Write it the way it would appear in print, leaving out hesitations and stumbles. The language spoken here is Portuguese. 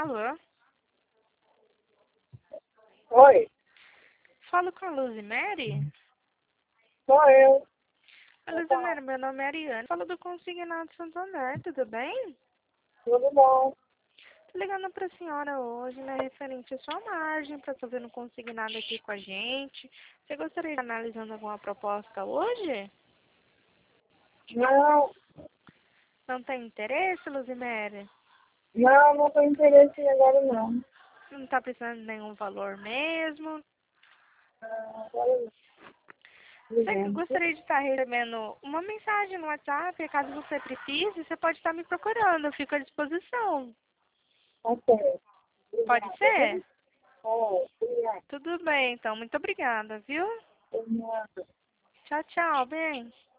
Alô? Oi, Falo com a Luzimere? sou eu. Oi, Luzimere, meu nome é Ariane. Falo do Consignado Santander, tudo bem? Tudo bom? Tô ligando pra senhora hoje, né, referente à sua margem, pra fazer um consignado aqui com a gente. Você gostaria de analisando alguma proposta hoje? Não, Não tem interesse, Luzimere? não tenho interesse agora não. Não tá precisando de nenhum valor mesmo? Agora não. Você Gente, gostaria de estar recebendo uma mensagem no WhatsApp, caso você precise, você pode estar me procurando, eu fico à disposição. ok. Pode Obrigada, ser? viu? Obrigada. Tudo bem, então. Muito obrigada, viu? Obrigada. Tchau, tchau, bem.